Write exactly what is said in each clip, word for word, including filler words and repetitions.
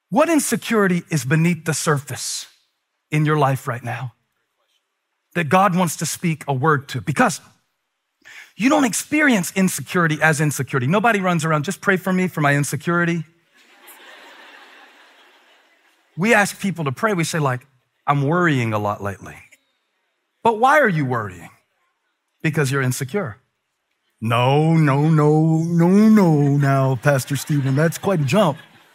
What insecurity is beneath the surface in your life right now that God wants to speak a word to? Because you don't experience insecurity as insecurity. Nobody runs around, just pray for me for my insecurity. We ask people to pray. We say like, I'm worrying a lot lately. But why are you worrying? Because you're insecure. No, no, no, no, no. Now, Pastor Stephen, that's quite a jump.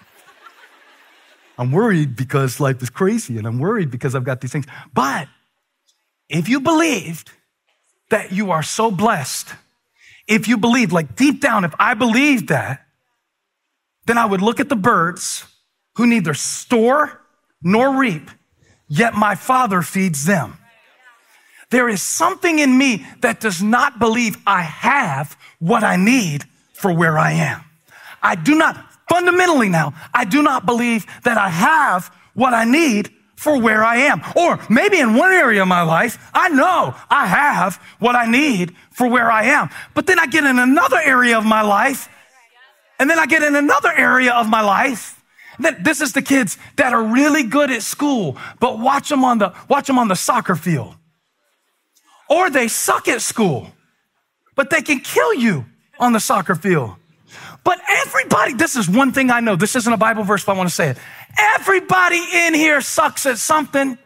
I'm worried because life is crazy, and I'm worried because I've got these things. But if you believed that you are so blessed, if you believe, like deep down, if I believed that, then I would look at the birds who neither store nor reap, yet my Father feeds them. There is something in me that does not believe I have what I need for where I am. I do not, fundamentally now, I do not believe that I have what I need for where I am. Or maybe in one area of my life, I know I have what I need for where I am. But then I get in another area of my life, and then I get in another area of my life. This is the kids that are really good at school, but watch them on the, watch them on the soccer field. Or they suck at school, but they can kill you on the soccer field. But everybody, this is one thing I know. This isn't a Bible verse, but I want to say it. Everybody in here sucks at something.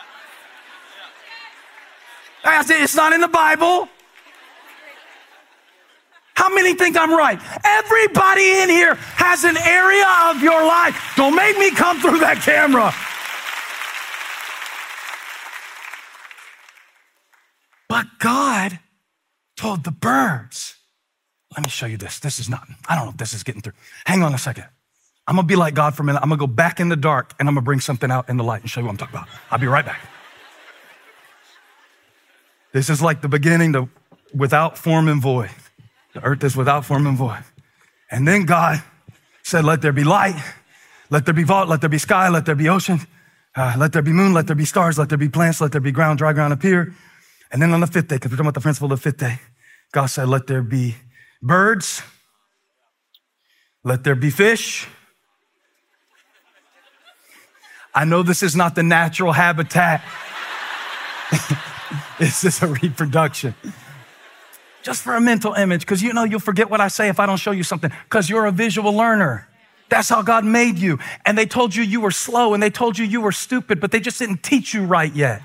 It's not in the Bible. How many think I'm right? Everybody in here has an area of your life. Don't make me come through that camera. But God told the birds, let me show you this. This is not, I don't know if this is getting through. Hang on a second. I'm going to be like God for a minute. I'm going to go back in the dark and I'm going to bring something out in the light and show you what I'm talking about. I'll be right back. This is like the beginning, the without form and void. The earth is without form and void. And then God said, let there be light. Let there be vault. Let there be sky. Let there be ocean. Uh, let there be moon. Let there be stars. Let there be plants. Let there be ground, dry ground appear. And then on the fifth day, because we're talking about the principle of the fifth day, God said, let there be birds. Let there be fish. I know this is not the natural habitat. This is a reproduction. Just for a mental image, because you know you'll forget what I say if I don't show you something, because you're a visual learner. That's how God made you. And they told you you were slow, and they told you you were stupid, but they just didn't teach you right yet.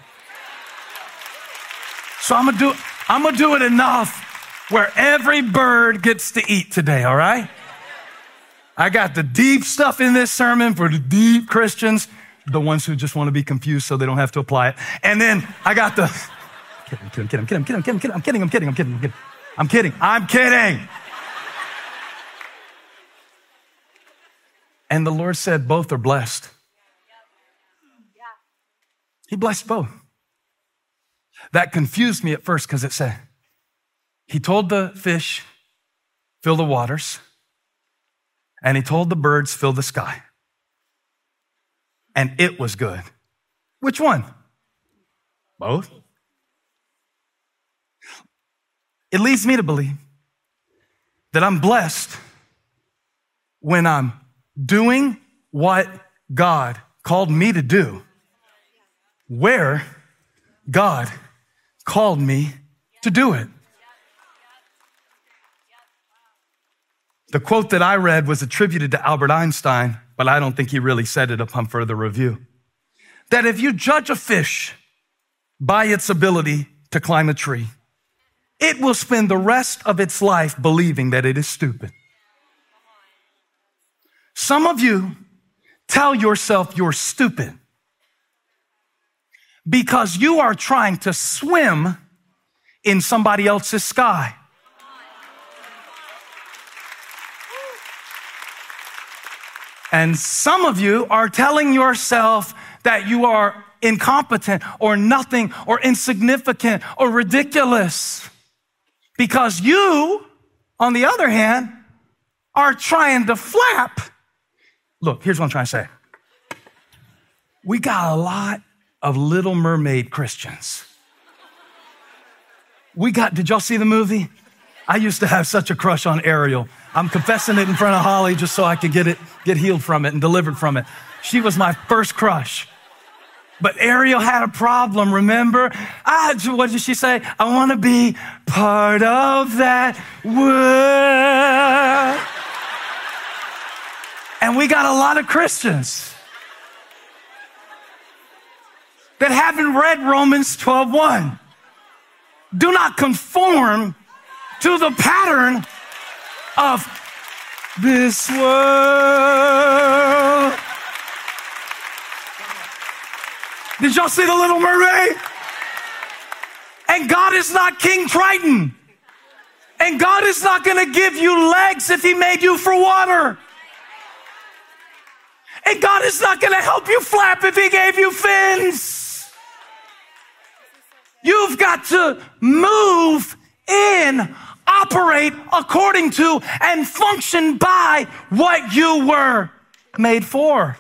So I'm gonna do, I'm gonna do it enough where every bird gets to eat today, all right? I got the deep stuff in this sermon for the deep Christians, the ones who just want to be confused so they don't have to apply it. And then I got the, I'm kidding, I'm kidding, I'm kidding, I'm kidding, I'm kidding, I'm kidding, I'm kidding, I'm kidding, I'm kidding, I'm kidding. And the Lord said, both are blessed. He blessed both. That confused me at first because it said, he told the fish, fill the waters, and he told the birds, fill the sky. And it was good. Which one? Both. It leads me to believe that I'm blessed when I'm doing what God called me to do, where God called me to do it. The quote that I read was attributed to Albert Einstein, but I don't think he really said it upon further review. That if you judge a fish by its ability to climb a tree, it will spend the rest of its life believing that it is stupid. Some of you tell yourself you're stupid because you are trying to swim in somebody else's sky. And some of you are telling yourself that you are incompetent or nothing or insignificant or ridiculous because you, on the other hand, are trying to flap. Look, here's what I'm trying to say. We got a lot of Little Mermaid Christians. We got, did y'all see the movie? I used to have such a crush on Ariel. I'm confessing it in front of Holly just so I could get it, get healed from it and delivered from it. She was my first crush. But Ariel had a problem, remember? I, what did she say? I want to be part of that world. And we got a lot of Christians that haven't read Romans twelve one. Do not conform to the pattern of this world. Did y'all see The Little Mermaid? And God is not King Triton. And God is not going to give you legs if he made you for water. And God is not going to help you flap if he gave you fins. You've got to move in, operate according to, and function by what you were made for.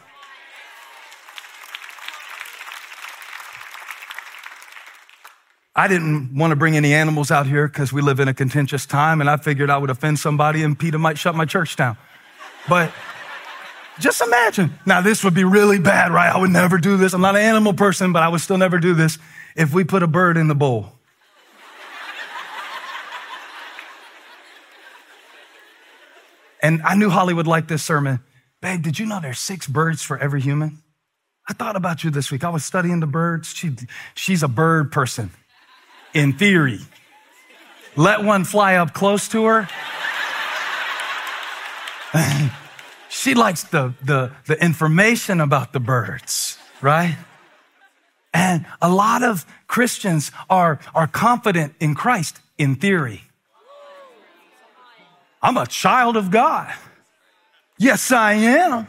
I didn't want to bring any animals out here because we live in a contentious time, and I figured I would offend somebody and Peter might shut my church down. But just imagine. Now, this would be really bad, right? I would never do this. I'm not an animal person, but I would still never do this if we put a bird in the bowl. And I knew Holly would like this sermon. Babe, did you know there's six birds for every human? I thought about you this week. I was studying the birds. She, she's a bird person, in theory. Let one fly up close to her. She likes the, the, the information about the birds, right? And a lot of Christians are, are confident in Christ in theory. I'm a child of God. Yes, I am.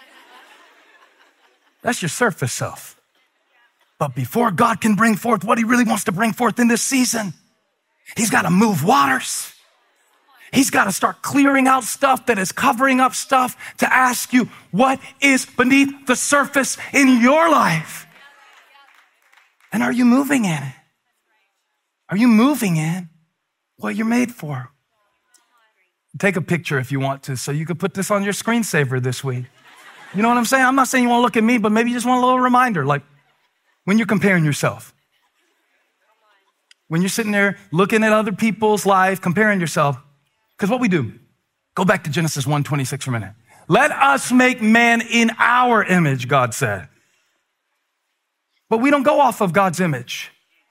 That's your surface self. But before God can bring forth what he really wants to bring forth in this season, he's got to move waters. He's got to start clearing out stuff that is covering up stuff to ask you what is beneath the surface in your life. And are you moving in it? Are you moving in what you're made for? Take a picture if you want to, so you could put this on your screensaver this week. You know what I'm saying? I'm not saying you want to look at me, but maybe you just want a little reminder, like when you're comparing yourself. When you're sitting there looking at other people's life, comparing yourself. Because what we do, go back to Genesis one twenty-six for a minute. Let us make man in our image, God said. But we don't go off of God's image.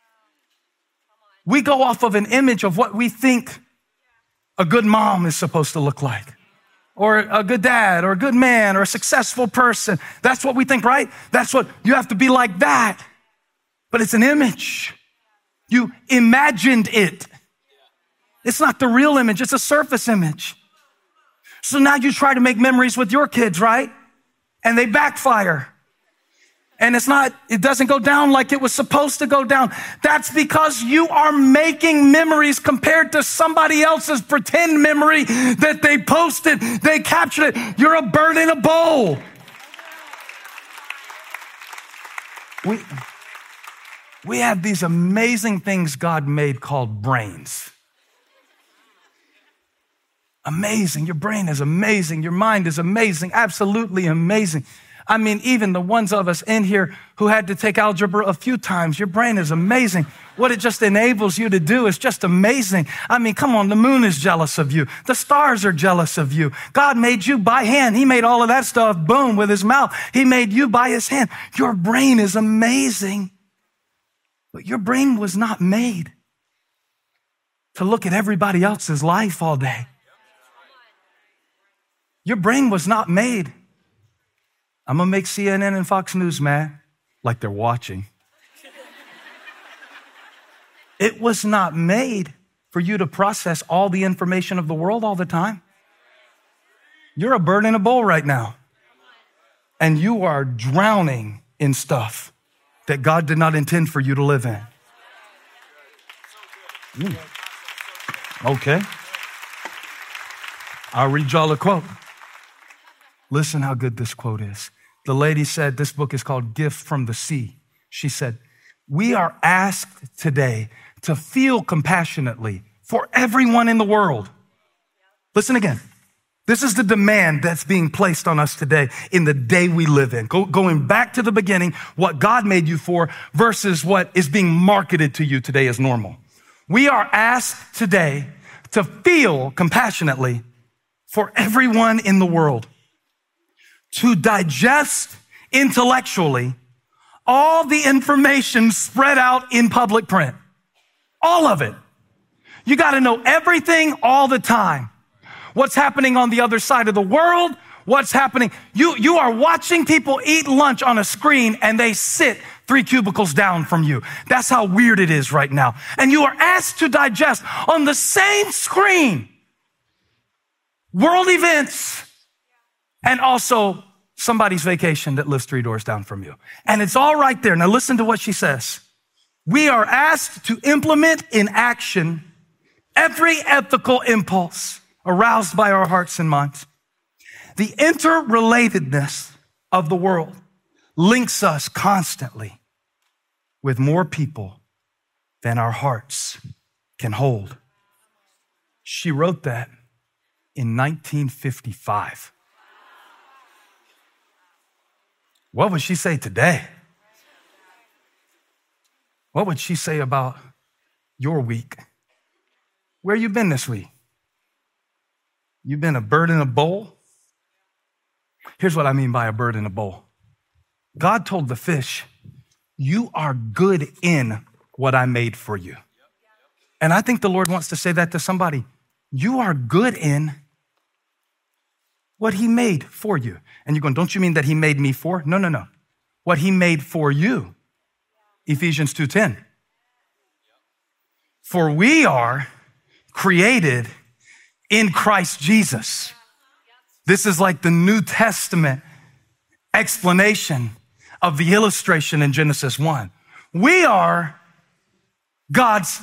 We go off of an image of what we think a good mom is supposed to look like, or a good dad, or a good man, or a successful person. That's what we think, right? That's what you have to be like that. But it's an image. You imagined it. It's not the real image. It's a surface image. So now you try to make memories with your kids, right? And they backfire. And it's not, it doesn't go down like it was supposed to go down. That's because you are making memories compared to somebody else's pretend memory that they posted. They captured it. You're a bird in a bowl. We, we have these amazing things God made called brains. Amazing. Your brain is amazing. Your mind is amazing. Absolutely amazing. I mean, even the ones of us in here who had to take algebra a few times, your brain is amazing. What it just enables you to do is just amazing. I mean, come on, the moon is jealous of you. The stars are jealous of you. God made you by hand. He made all of that stuff, boom, with his mouth. He made you by his hand. Your brain is amazing. But your brain was not made to look at everybody else's life all day. Your brain was not made. I'm going to make C N N and Fox News mad, like they're watching. It was not made for you to process all the information of the world all the time. You're a bird in a bowl right now. And you are drowning in stuff that God did not intend for you to live in. Mm. Okay. I'll read y'all a quote. Listen how good this quote is. The lady said, this book is called Gift from the Sea. She said, we are asked today to feel compassionately for everyone in the world. Listen again. This is the demand that's being placed on us today in the day we live in. Go, going back to the beginning, what God made you for versus what is being marketed to you today as normal. We are asked today to feel compassionately for everyone in the world, to digest intellectually all the information spread out in public print. All of it. You got to know everything all the time. What's happening on the other side of the world? What's happening? You, you are watching people eat lunch on a screen and they sit three cubicles down from you. That's how weird it is right now. And you are asked to digest on the same screen world events and also somebody's vacation that lives three doors down from you. And it's all right there. Now listen to what she says. We are asked to implement in action every ethical impulse aroused by our hearts and minds. The interrelatedness of the world links us constantly with more people than our hearts can hold. She wrote that in nineteen fifty-five. What would she say today? What would she say about your week? Where you been this week? You been a bird in a bowl? Here's what I mean by a bird in a bowl. God told the fish, you are good in what I made for you. And I think the Lord wants to say that to somebody. You are good in what he made for you. And you're going, don't you mean that he made me for? No, no, no. What he made for you. Ephesians two ten. For we are created in Christ Jesus. This is like the New Testament explanation of the illustration in Genesis one. We are God's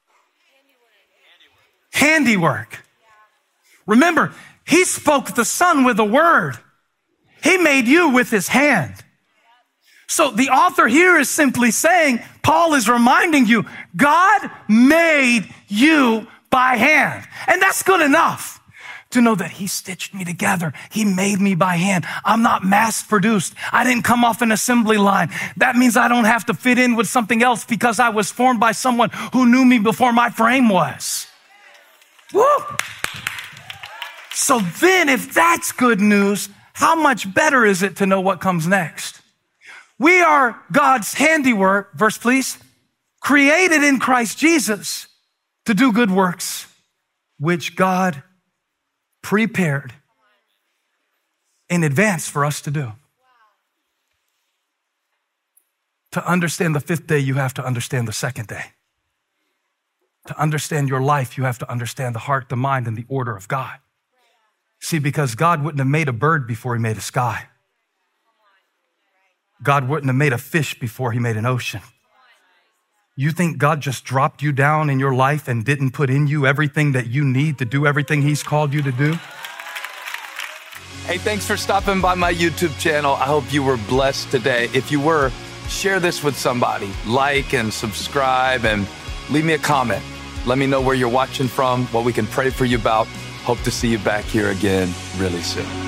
handiwork. Remember, he spoke the sun with a word. He made you with his hand. So the author here is simply saying, Paul is reminding you, God made you by hand. And that's good enough to know that he stitched me together. He made me by hand. I'm not mass produced. I didn't come off an assembly line. That means I don't have to fit in with something else because I was formed by someone who knew me before my frame was. Woo! So then if that's good news, how much better is it to know what comes next? We are God's handiwork, verse please, created in Christ Jesus to do good works, which God prepared in advance for us to do. To understand the fifth day, you have to understand the second day. To understand your life, you have to understand the heart, the mind, and the order of God. See, because God wouldn't have made a bird before he made a sky. God wouldn't have made a fish before he made an ocean. You think God just dropped you down in your life and didn't put in you everything that you need to do everything he's called you to do? Hey, thanks for stopping by my YouTube channel. I hope you were blessed today. If you were, share this with somebody. Like and subscribe and leave me a comment. Let me know where you're watching from, what we can pray for you about. Hope to see you back here again really soon.